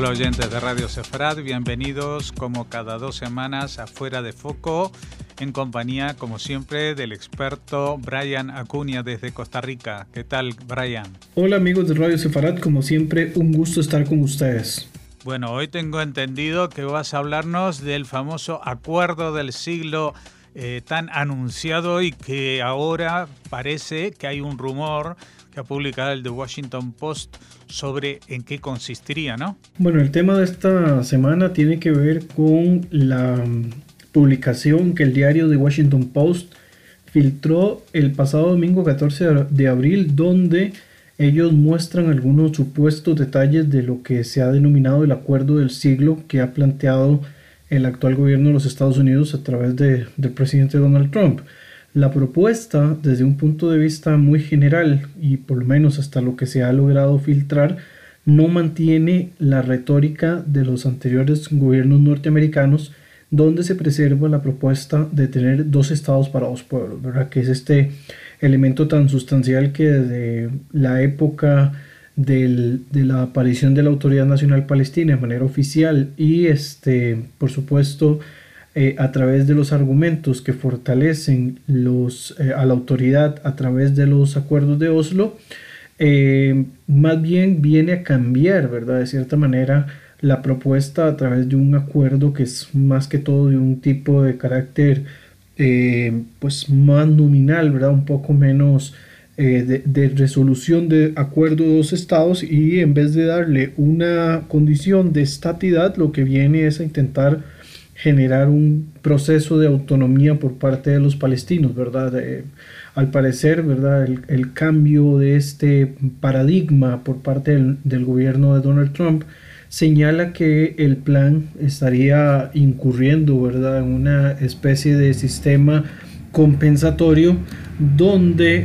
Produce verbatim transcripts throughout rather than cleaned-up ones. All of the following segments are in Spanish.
Hola oyentes de Radio Sefarad, bienvenidos como cada dos semanas a Fuera de Foco, en compañía, como siempre, del experto Brian Acuña desde Costa Rica. ¿Qué tal, Brian? Hola amigos de Radio Sefarad, como siempre, un gusto estar con ustedes. Bueno, hoy tengo entendido que vas a hablarnos del famoso acuerdo del siglo eh, tan anunciado y que ahora parece que hay un rumor que ha publicado el The Washington Post sobre en qué consistiría, ¿no? Bueno, el tema de esta semana tiene que ver con la publicación que el diario The Washington Post filtró el pasado domingo catorce de abril, donde ellos muestran algunos supuestos detalles de lo que se ha denominado el acuerdo del siglo que ha planteado el actual gobierno de los Estados Unidos a través de, del presidente Donald Trump. La propuesta, desde un punto de vista muy general y por lo menos hasta lo que se ha logrado filtrar, no mantiene la retórica de los anteriores gobiernos norteamericanos, donde se preserva la propuesta de tener dos estados para dos pueblos, ¿verdad? Que es este elemento tan sustancial que desde la época del, de la aparición de la Autoridad Nacional Palestina de manera oficial y este, por supuesto, Eh, a través de los argumentos que fortalecen los, eh, a la autoridad a través de los acuerdos de Oslo, eh, más bien viene a cambiar, ¿verdad? De cierta manera, la propuesta a través de un acuerdo que es más que todo de un tipo de carácter eh, pues más nominal, ¿verdad? Un poco menos eh, de, de resolución de acuerdo de dos estados, y en vez de darle una condición de estatidad, lo que viene es a intentar generar un proceso de autonomía por parte de los palestinos, ¿verdad? Eh, al parecer, ¿verdad? El, el cambio de este paradigma por parte del, del gobierno de Donald Trump señala que el plan estaría incurriendo, ¿verdad?, en una especie de sistema compensatorio donde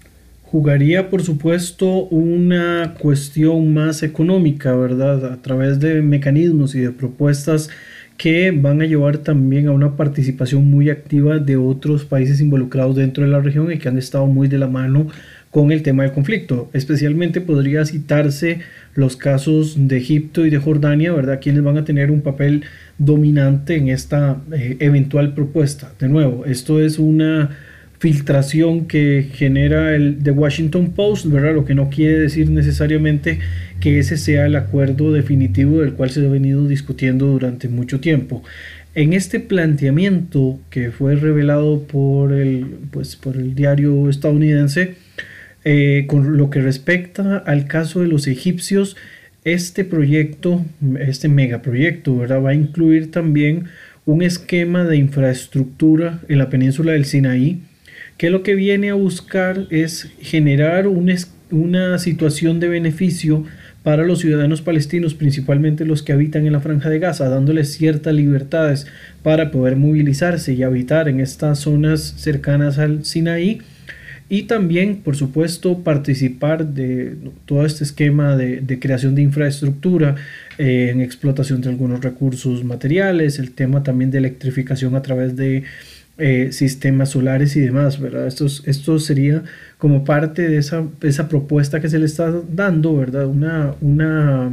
jugaría, por supuesto, una cuestión más económica, ¿verdad?, a través de mecanismos y de propuestas que van a llevar también a una participación muy activa de otros países involucrados dentro de la región y que han estado muy de la mano con el tema del conflicto. Especialmente podría citarse los casos de Egipto y de Jordania, ¿verdad?, quienes van a tener un papel dominante en esta eh, eventual propuesta. De nuevo, esto es una filtración que genera el The Washington Post, ¿verdad?, lo que no quiere decir necesariamente que ese sea el acuerdo definitivo del cual se ha venido discutiendo durante mucho tiempo. En este planteamiento que fue revelado por el, pues, por el diario estadounidense, eh, con lo que respecta al caso de los egipcios, este proyecto, este megaproyecto, ¿verdad?, va a incluir también un esquema de infraestructura en la península del Sinaí, que lo que viene a buscar es generar un, una situación de beneficio para los ciudadanos palestinos, principalmente los que habitan en la Franja de Gaza, dándoles ciertas libertades para poder movilizarse y habitar en estas zonas cercanas al Sinaí, y también, por supuesto, participar de todo este esquema de, de creación de infraestructura, eh, en explotación de algunos recursos materiales, el tema también de electrificación a través de Eh, sistemas solares y demás, ¿verdad? Esto, esto sería como parte de esa, esa propuesta que se le está dando, ¿verdad? Una, una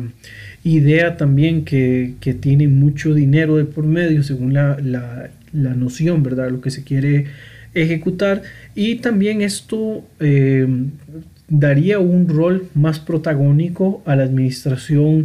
idea también que, que tiene mucho dinero de por medio, según la, la, la noción, ¿verdad?, lo que se quiere ejecutar. Y también esto eh, daría un rol más protagónico a la administración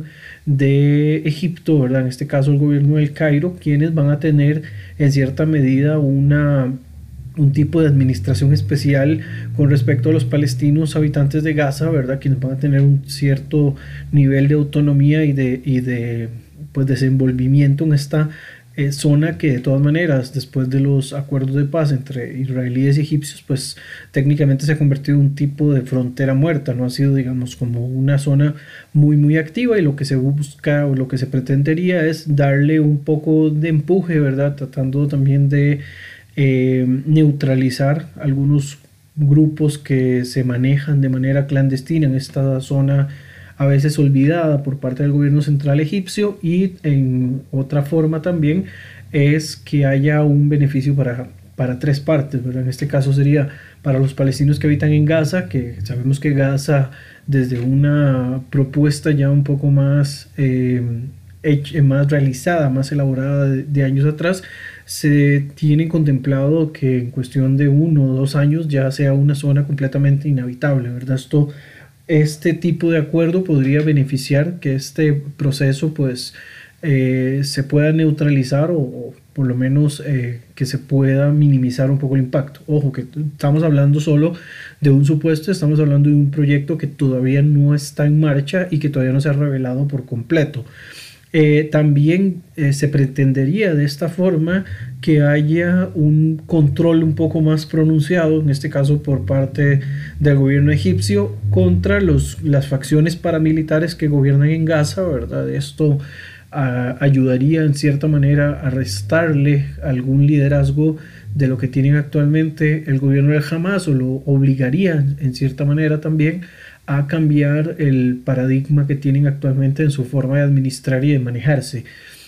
de Egipto, ¿verdad?, en este caso el gobierno del Cairo, quienes van a tener en cierta medida una, un tipo de administración especial con respecto a los palestinos habitantes de Gaza, ¿verdad?, quienes van a tener un cierto nivel de autonomía y de, y de pues, desenvolvimiento en esta eh, zona que de todas maneras, después de los acuerdos de paz entre israelíes y egipcios, pues técnicamente se ha convertido en un tipo de frontera muerta, no ha sido, digamos, como una zona muy muy activa, y lo que se busca o lo que se pretendería es darle un poco de empuje, ¿verdad?, tratando también de eh, neutralizar algunos grupos que se manejan de manera clandestina en esta zona a veces olvidada por parte del gobierno central egipcio, y en otra forma también es que haya un beneficio para para tres partes, ¿verdad? En este caso sería para los palestinos que habitan en Gaza, que sabemos que Gaza, desde una propuesta ya un poco más, eh, hecha, más realizada, más elaborada de, de años atrás, se tiene contemplado que en cuestión de uno o dos años ya sea una zona completamente inhabitable, ¿verdad? Esto, este tipo de acuerdo podría beneficiar que este proceso pues eh, se pueda neutralizar o, o por lo menos eh, que se pueda minimizar un poco el impacto. Ojo, que estamos hablando solo de un supuesto, estamos hablando de un proyecto que todavía no está en marcha y que todavía no se ha revelado por completo. Eh, también eh, se pretendería de esta forma que haya un control un poco más pronunciado, en este caso por parte del gobierno egipcio, contra los, las facciones paramilitares que gobiernan en Gaza, ¿verdad? Esto a, ayudaría en cierta manera a restarle algún liderazgo de lo que tienen actualmente el gobierno del Hamas, o lo obligaría en cierta manera también a cambiar el paradigma que tienen actualmente en su forma de administrar y de manejarse.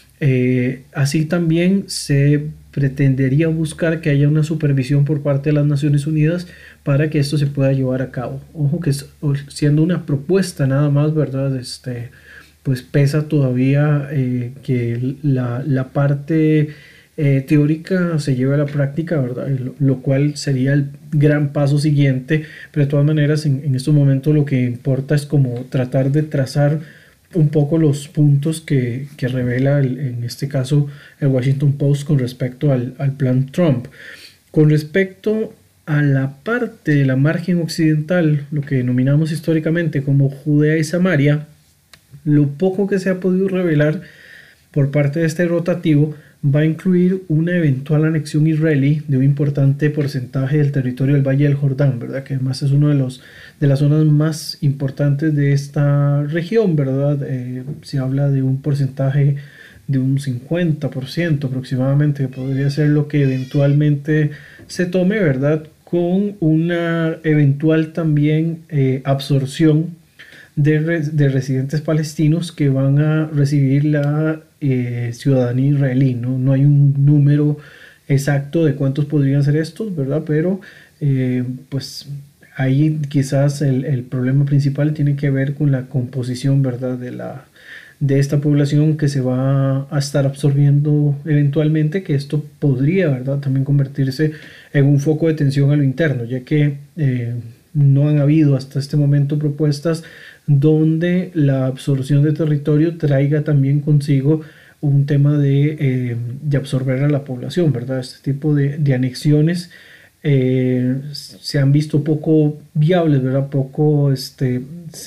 Eh, así también se pretendería buscar que haya una supervisión por parte de las Naciones Unidas para que esto se pueda llevar a cabo. Ojo que es, siendo una propuesta nada más, ¿verdad? Este, pues pesa todavía eh, que la, la parte Eh, teórica se lleva a la práctica, ¿verdad? Lo, lo cual sería el gran paso siguiente, pero de todas maneras en, en estos momentos lo que importa es como tratar de trazar un poco los puntos que, que revela el, en este caso el Washington Post con respecto al, al plan Trump. Con respecto a la parte de la margen occidental, lo que denominamos históricamente como Judea y Samaria, lo poco que se ha podido revelar por parte de este rotativo va a incluir una eventual anexión israelí de un importante porcentaje del territorio del Valle del Jordán, ¿verdad? Que además es una de, los, de las zonas más importantes de esta región, ¿verdad? Eh, se habla de un porcentaje de un cincuenta por ciento aproximadamente, que podría ser lo que eventualmente se tome, ¿verdad? Con una eventual también eh, absorción de, res, de residentes palestinos que van a recibir la eh, ciudadanía israelí, ¿no? No hay un número exacto de cuántos podrían ser estos, ¿verdad? Pero eh, pues ahí quizás el, el problema principal tiene que ver con la composición, ¿verdad? De, la, de esta población que se va a estar absorbiendo eventualmente, que esto podría, ¿verdad? También convertirse en un foco de tensión a lo interno, ya que eh, no han habido hasta este momento propuestas donde la absorción de territorio traiga también consigo un tema de, eh, de absorber a la población, ¿verdad? Este tipo de, de anexiones eh, se han visto poco viables, ¿verdad? Poco este,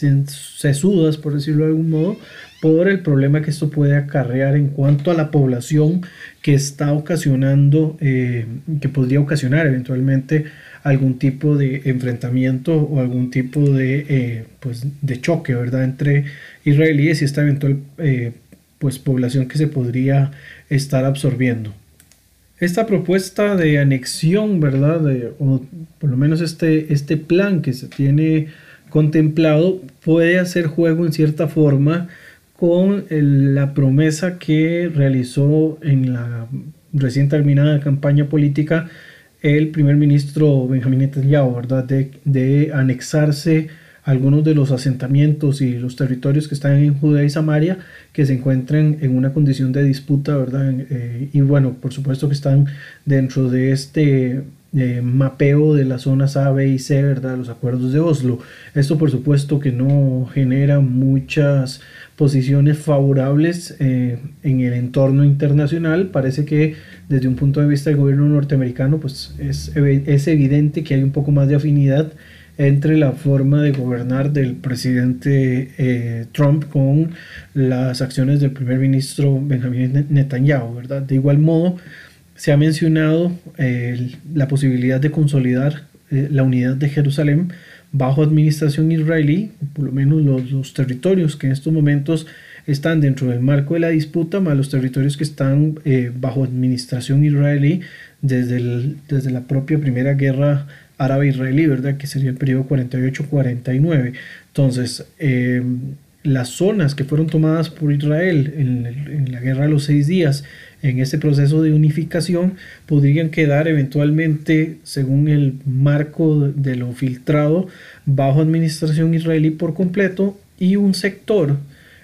sesudas, por decirlo de algún modo, por el problema que esto puede acarrear en cuanto a la población que está ocasionando, eh, que podría ocasionar eventualmente algún tipo de enfrentamiento o algún tipo de, eh, pues de choque, ¿verdad? Entre israelíes y esta eventual eh, pues población que se podría estar absorbiendo. Esta propuesta de anexión, ¿verdad? De, o por lo menos este, este plan que se tiene contemplado puede hacer juego en cierta forma con el, la promesa que realizó en la recién terminada campaña política el primer ministro Benjamín Netanyahu, ¿verdad? De, de anexarse algunos de los asentamientos y los territorios que están en Judea y Samaria, que se encuentran en una condición de disputa, ¿verdad? Eh, y bueno, por supuesto que están dentro de este eh, mapeo de las zonas A, B y C, ¿verdad? Los acuerdos de Oslo. Esto por supuesto que no genera muchas posiciones favorables eh, en el entorno internacional. Parece que desde un punto de vista del gobierno norteamericano pues es, es evidente que hay un poco más de afinidad entre la forma de gobernar del presidente eh, Trump con las acciones del primer ministro Benjamín Netanyahu, ¿verdad? De igual modo se ha mencionado eh, la posibilidad de consolidar eh, la unidad de Jerusalén bajo administración israelí, por lo menos los, los territorios que en estos momentos están dentro del marco de la disputa, más los territorios que están eh, bajo administración israelí desde, el, desde la propia primera guerra árabe-israelí, ¿verdad? Que sería el periodo cuarenta y ocho cuarenta y nueve. Entonces, eh, las zonas que fueron tomadas por Israel en, en la guerra de los seis días, en este proceso de unificación, podrían quedar eventualmente, según el marco de lo filtrado, bajo administración israelí por completo, y un sector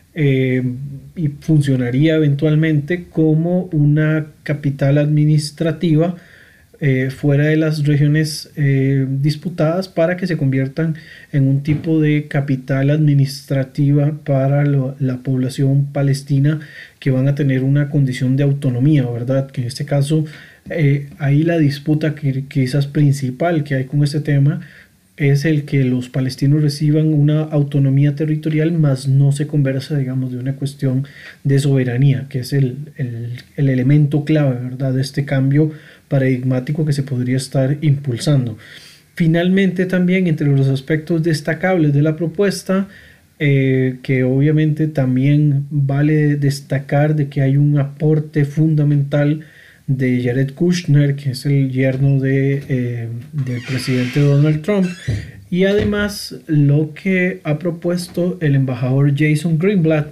eh, y funcionaría eventualmente como una capital administrativa eh, fuera de las regiones eh, disputadas, para que se conviertan en un tipo de capital administrativa para lo, la población palestina, que van a tener una condición de autonomía, ¿verdad? Que en este caso, eh, ahí la disputa que quizás principal que hay con este tema es el que los palestinos reciban una autonomía territorial, más no se conversa, digamos, de una cuestión de soberanía, que es el, el, el elemento clave, ¿verdad?, de este cambio paradigmático que se podría estar impulsando. Finalmente, también entre los aspectos destacables de la propuesta, eh, que obviamente también vale destacar de que hay un aporte fundamental de Jared Kushner, que es el yerno de, eh, del presidente Donald Trump, y además lo que ha propuesto el embajador Jason Greenblatt,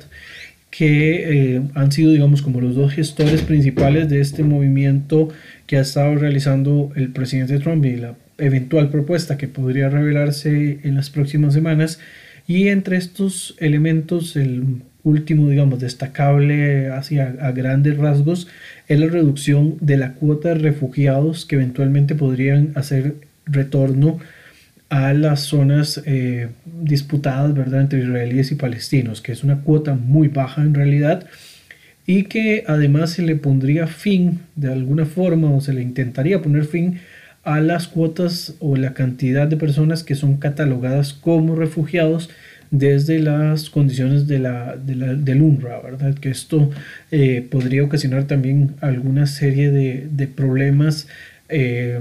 que eh, han sido, digamos, como los dos gestores principales de este movimiento que ha estado realizando el presidente Trump, y la eventual propuesta que podría revelarse en las próximas semanas. Y entre estos elementos, el último, digamos, destacable hacia a grandes rasgos, es la reducción de la cuota de refugiados que eventualmente podrían hacer retorno a las zonas eh, disputadas, ¿verdad?, entre israelíes y palestinos, que es una cuota muy baja en realidad, y que además se le pondría fin de alguna forma, o se le intentaría poner fin a las cuotas o la cantidad de personas que son catalogadas como refugiados desde las condiciones de la, de la, del UNRWA, ¿verdad? Que esto eh, podría ocasionar también alguna serie de, de problemas, eh,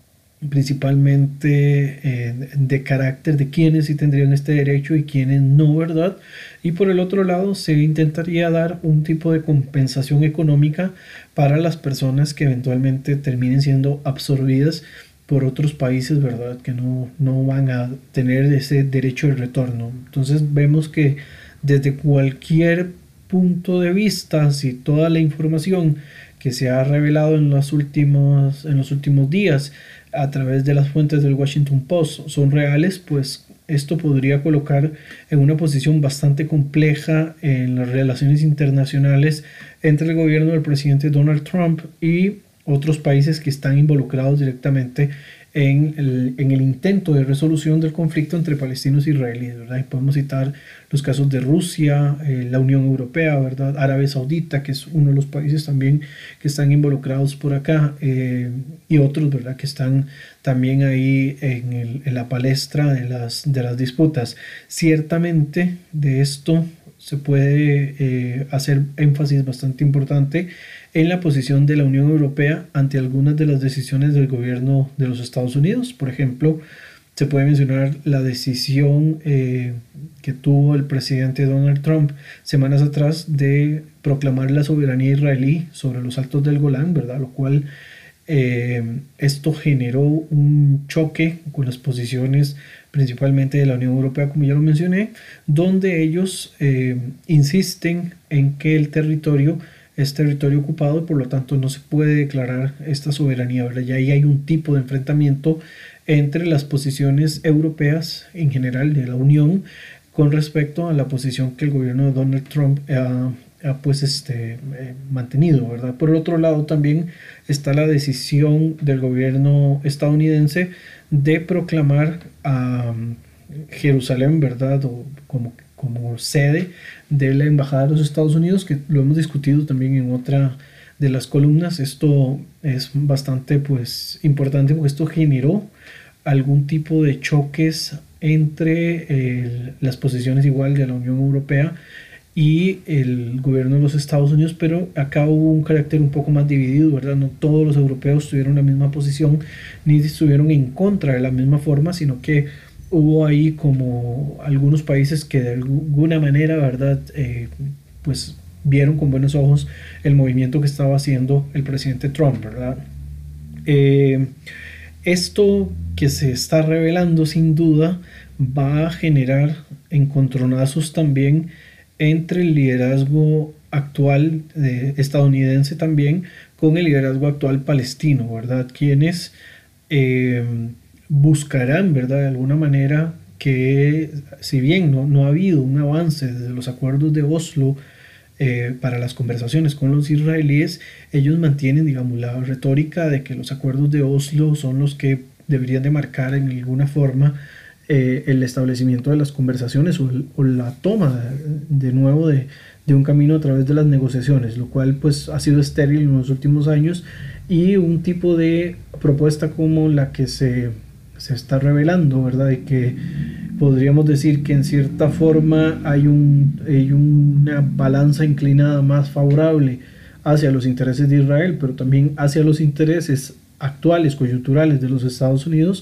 principalmente eh, de carácter de quienes sí tendrían este derecho y quienes no, ¿verdad? Y por el otro lado, se intentaría dar un tipo de compensación económica para las personas que eventualmente terminen siendo absorbidas por otros países, ¿verdad?, que no, no van a tener ese derecho de retorno. Entonces vemos que desde cualquier punto de vista, si toda la información que se ha revelado en los últimos, en los últimos días a través de las fuentes del Washington Post son reales, pues esto podría colocar en una posición bastante compleja en las relaciones internacionales entre el gobierno del presidente Donald Trump y otros países que están involucrados directamente en el, en el intento de resolución del conflicto entre palestinos e israelíes, ¿verdad? Y podemos citar los casos de Rusia, eh, la Unión Europea, ¿verdad?, Arabia Saudita, que es uno de los países también que están involucrados por acá, eh, y otros, ¿verdad?, que están también ahí en, el, en la palestra de las, de las disputas. Ciertamente de esto se puede eh, hacer énfasis bastante importante en la posición de la Unión Europea ante algunas de las decisiones del gobierno de los Estados Unidos. Por ejemplo, se puede mencionar la decisión eh, que tuvo el presidente Donald Trump semanas atrás de proclamar la soberanía israelí sobre los Altos del Golán, ¿verdad? Lo cual eh, esto generó un choque con las posiciones principalmente de la Unión Europea, como ya lo mencioné, donde ellos eh, insisten en que el territorio es territorio ocupado y por lo tanto no se puede declarar esta soberanía, ¿verdad? Y ahí hay un tipo de enfrentamiento entre las posiciones europeas en general de la Unión con respecto a la posición que el gobierno de Donald Trump ha, ha pues este, eh, mantenido, ¿verdad? Por el otro lado también está la decisión del gobierno estadounidense de proclamar a um, Jerusalén, ¿verdad?, o como como sede de la Embajada de los Estados Unidos, que lo hemos discutido también en otra de las columnas. Esto es bastante pues importante porque esto generó algún tipo de choques entre eh, las posiciones igual de la Unión Europea y el gobierno de los Estados Unidos, pero acá hubo un carácter un poco más dividido, ¿verdad? No todos los europeos tuvieron la misma posición ni estuvieron en contra de la misma forma, sino que hubo ahí como algunos países que de alguna manera, ¿verdad?, eh, pues vieron con buenos ojos el movimiento que estaba haciendo el presidente Trump, ¿verdad? Eh, esto que se está revelando sin duda va a generar encontronazos también entre el liderazgo actual eh, estadounidense también con el liderazgo actual palestino, ¿verdad? Quienes eh, buscarán, ¿verdad? De alguna manera que, si bien no, no ha habido un avance desde los acuerdos de Oslo eh, para las conversaciones con los israelíes, ellos mantienen, digamos, la retórica de que los acuerdos de Oslo son los que deberían de marcar en alguna forma eh, el establecimiento de las conversaciones o, o la toma de, de nuevo de, de un camino a través de las negociaciones, lo cual pues ha sido estéril en los últimos años, y un tipo de propuesta como la que se, se está revelando, ¿verdad? Y que podríamos decir que en cierta forma hay, un, hay una balanza inclinada más favorable hacia los intereses de Israel, pero también hacia los intereses actuales, coyunturales de los Estados Unidos.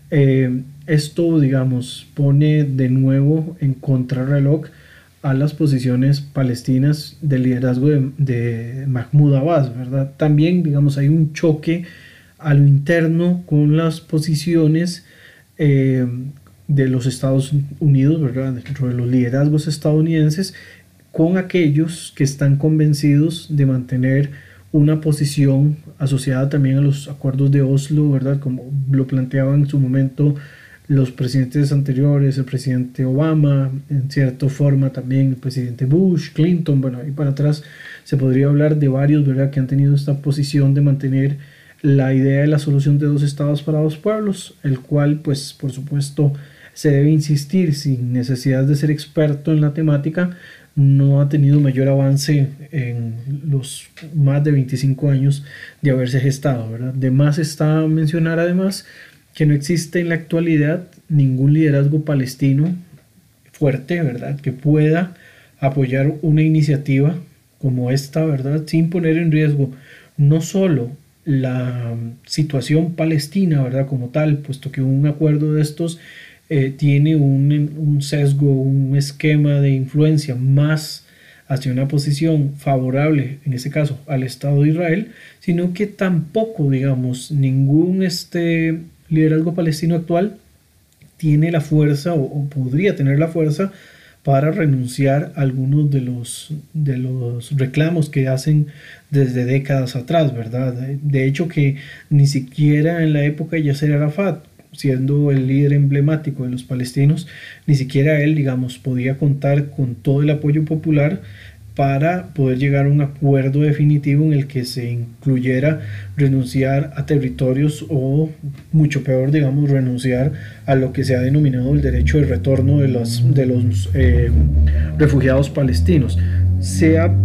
Eh, esto, digamos, pone de nuevo en contrarreloj a las posiciones palestinas del liderazgo de, de Mahmoud Abbas, ¿verdad? También, digamos, hay un choque a lo interno con las posiciones eh, de los Estados Unidos, ¿verdad? Dentro de los liderazgos estadounidenses, con aquellos que están convencidos de mantener una posición asociada también a los acuerdos de Oslo, ¿verdad? Como lo planteaban en su momento los presidentes anteriores, el presidente Obama, en cierta forma también el presidente Bush, Clinton, bueno, ahí para atrás se podría hablar de varios, ¿verdad?, que han tenido esta posición de mantener la idea de la solución de dos estados para dos pueblos, el cual, pues, por supuesto, se debe insistir sin necesidad de ser experto en la temática, no ha tenido mayor avance en los más de veinticinco años de haberse gestado, ¿verdad? De más está mencionar además que no existe en la actualidad ningún liderazgo palestino fuerte, ¿verdad?, que pueda apoyar una iniciativa como esta, ¿verdad?, sin poner en riesgo no solo la situación palestina, ¿verdad?, como tal, puesto que un acuerdo de estos eh, tiene un, un sesgo, un esquema de influencia más hacia una posición favorable, en este caso, al Estado de Israel, sino que tampoco, digamos, ningún este liderazgo palestino actual tiene la fuerza o, o podría tener la fuerza para renunciar a algunos de los, de los reclamos que hacen desde décadas atrás, ¿verdad? De hecho que ni siquiera en la época de Yasser Arafat, siendo el líder emblemático de los palestinos, ni siquiera él, digamos, podía contar con todo el apoyo popular para poder llegar a un acuerdo definitivo en el que se incluyera renunciar a territorios o, mucho peor, digamos, renunciar a lo que se ha denominado el derecho de retorno de los, de los eh, refugiados palestinos. Se ha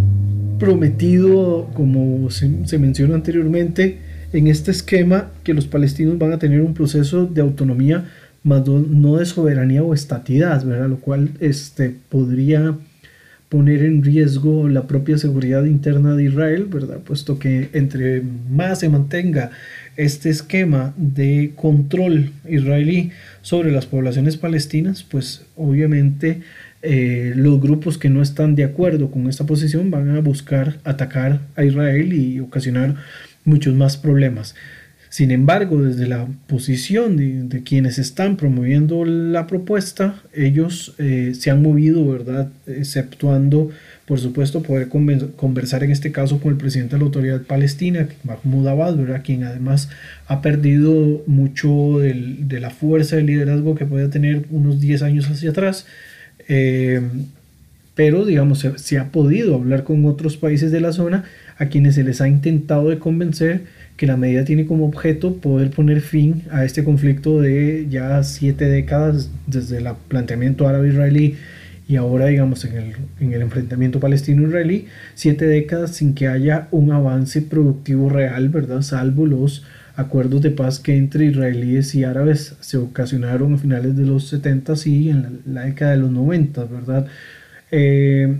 prometido, como se, se mencionó anteriormente, en este esquema que los palestinos van a tener un proceso de autonomía, más no de soberanía o estatidad, ¿verdad? Lo cual este, podría poner en riesgo la propia seguridad interna de Israel, ¿verdad? Puesto que entre más se mantenga este esquema de control israelí sobre las poblaciones palestinas, pues obviamente eh, los grupos que no están de acuerdo con esta posición van a buscar atacar a Israel y ocasionar muchos más problemas. Sin embargo, desde la posición de, de quienes están promoviendo la propuesta, ellos eh, se han movido, ¿verdad?, exceptuando, por supuesto, poder conversar en este caso con el presidente de la Autoridad Palestina, Mahmoud Abbas, ¿verdad?, quien además ha perdido mucho del, de la fuerza del liderazgo que podía tener unos diez años hacia atrás. Eh, pero, digamos, se, se ha podido hablar con otros países de la zona a quienes se les ha intentado de convencer que la medida tiene como objeto poder poner fin a este conflicto de ya siete décadas desde el planteamiento árabe-israelí y ahora, digamos, en el, en el enfrentamiento palestino-israelí, siete décadas sin que haya un avance productivo real, ¿verdad?, salvo los acuerdos de paz que entre israelíes y árabes se ocasionaron a finales de los setenta y en la, la década de los noventa, ¿verdad? Eh,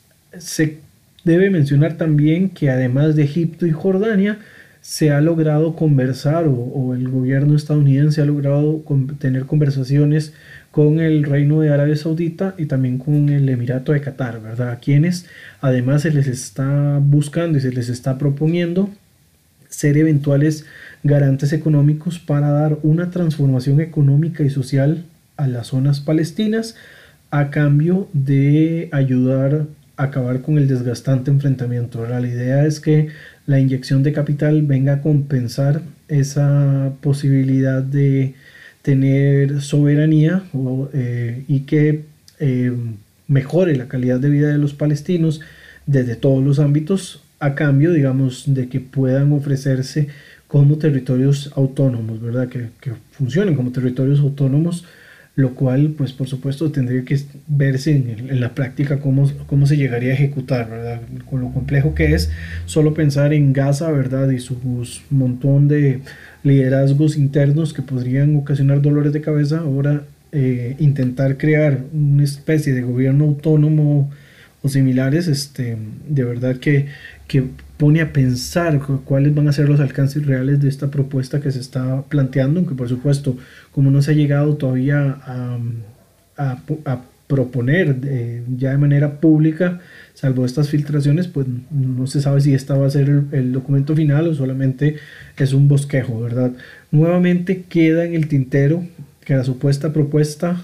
se debe mencionar también que además de Egipto y Jordania, se ha logrado conversar o, o el gobierno estadounidense ha logrado con, tener conversaciones con el Reino de Arabia Saudita y también con el Emirato de Qatar, ¿verdad?, a quienes además se les está buscando y se les está proponiendo ser eventuales garantes económicos para dar una transformación económica y social a las zonas palestinas, a cambio de ayudar a acabar con el desgastante enfrentamiento, ¿verdad? La idea es que la inyección de capital venga a compensar esa posibilidad de tener soberanía o, eh, y que eh, mejore la calidad de vida de los palestinos desde todos los ámbitos, a cambio, digamos, de que puedan ofrecerse como territorios autónomos, ¿verdad? Que, que funcionen como territorios autónomos, lo cual, pues por supuesto, tendría que verse en, en la práctica cómo, cómo se llegaría a ejecutar, ¿verdad? Con lo complejo que es solo pensar en Gaza, ¿verdad? Y su montón de liderazgos internos que podrían ocasionar dolores de cabeza. Ahora, eh, intentar crear una especie de gobierno autónomo o similares, este, de verdad que, que pone a pensar cuáles van a ser los alcances reales de esta propuesta que se está planteando, aunque por supuesto, como no se ha llegado todavía a, a, a proponer eh, ya de manera pública, salvo estas filtraciones, pues no se sabe si esta va a ser el, el documento final o solamente es un bosquejo, ¿verdad? Nuevamente queda en el tintero que la supuesta propuesta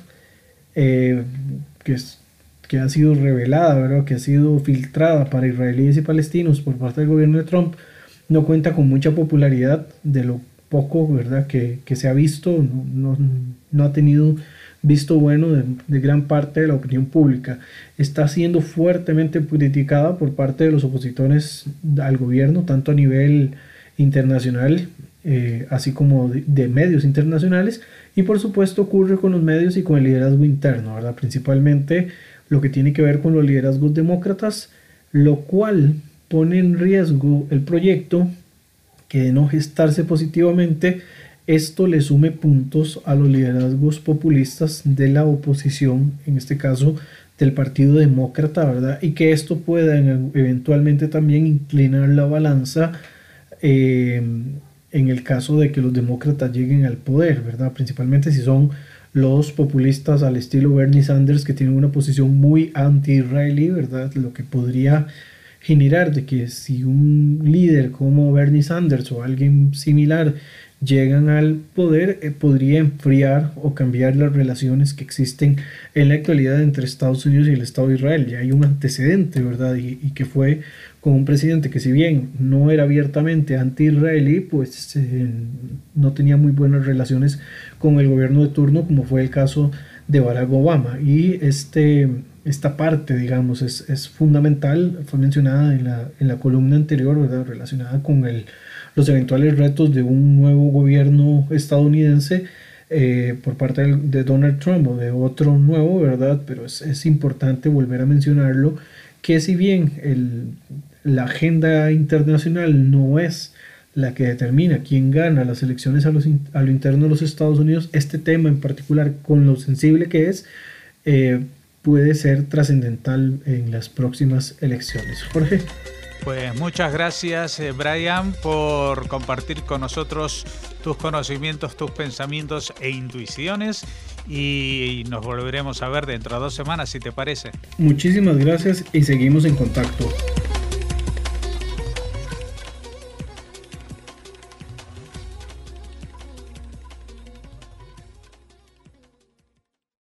eh, que es que ha sido revelada, ¿verdad? Que ha sido filtrada para israelíes y palestinos por parte del gobierno de Trump, no cuenta con mucha popularidad, de lo poco, ¿verdad? que, que se ha visto, no, no, no ha tenido visto bueno de, de gran parte de la opinión pública. Está siendo fuertemente criticada por parte de los opositores al gobierno, tanto a nivel internacional, eh, así como de, de medios internacionales, y por supuesto ocurre con los medios y con el liderazgo interno, ¿verdad? Principalmente lo que tiene que ver con los liderazgos demócratas, lo cual pone en riesgo el proyecto, que de no gestarse positivamente, esto le sume puntos a los liderazgos populistas de la oposición, en este caso del Partido Demócrata, ¿verdad? Y que esto pueda eventualmente también inclinar la balanza eh, en el caso de que los demócratas lleguen al poder, ¿verdad? Principalmente si son los populistas al estilo Bernie Sanders, que tienen una posición muy anti-israelí, ¿verdad? Lo que podría generar de que si un líder como Bernie Sanders o alguien similar llegan al poder, eh, podría enfriar o cambiar las relaciones que existen en la actualidad entre Estados Unidos y el Estado de Israel. Ya hay un antecedente, ¿verdad? Y, y que fue con un presidente que, si bien no era abiertamente anti-israelí, pues eh, no tenía muy buenas relaciones con el gobierno de turno, como fue el caso de Barack Obama. Y este, esta parte, digamos, es, es fundamental, fue mencionada en la, en la columna anterior, ¿verdad? Relacionada con el los eventuales retos de un nuevo gobierno estadounidense eh, por parte de, de Donald Trump o de otro nuevo, ¿verdad? Pero es, es importante volver a mencionarlo, que si bien el, la agenda internacional no es la que determina quién gana las elecciones a, los, a lo interno de los Estados Unidos, este tema en particular, con lo sensible que es, eh, puede ser trascendental en las próximas elecciones. Jorge. Pues muchas gracias, eh, Brian, por compartir con nosotros tus conocimientos, tus pensamientos e intuiciones, y nos volveremos a ver dentro de dos semanas, si te parece. Muchísimas gracias y seguimos en contacto.